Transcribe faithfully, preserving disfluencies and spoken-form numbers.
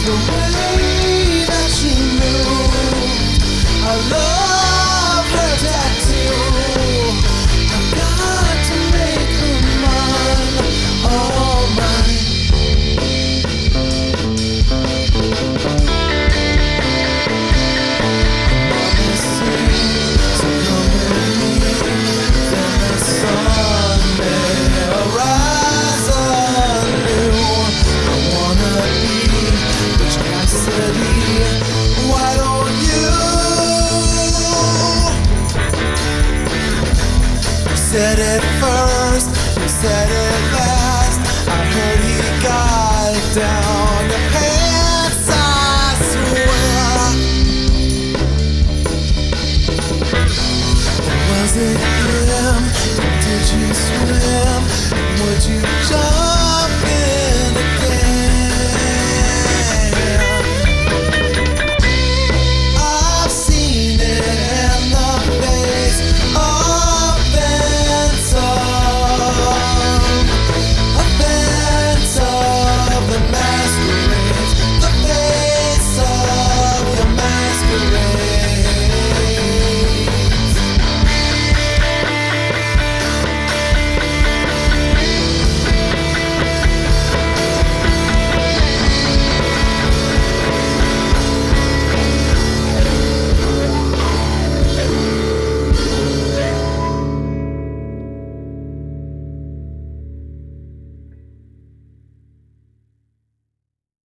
The way that she moved, I love her tattoo. I've got to make her mine, all mine. Mama sings, so come with me. Then the sun may arise anew. I wanna be Butch Cassidy. Why don't you? You said it first, you said it last. I heard he got it down.